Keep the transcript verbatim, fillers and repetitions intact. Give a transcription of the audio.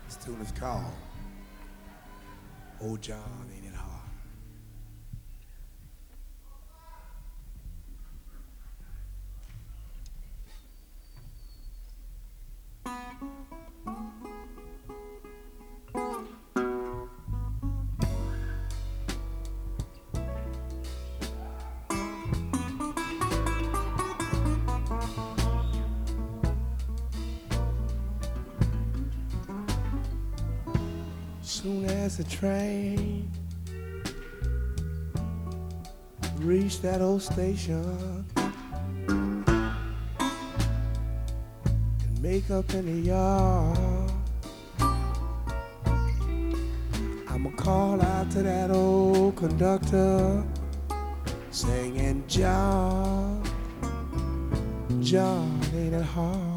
This tune is called "Oh John, Ain't It Hard." Soon as the train reached that old station and make up in the yard, I'ma call out to that old conductor singing, John, John, ain't it hard?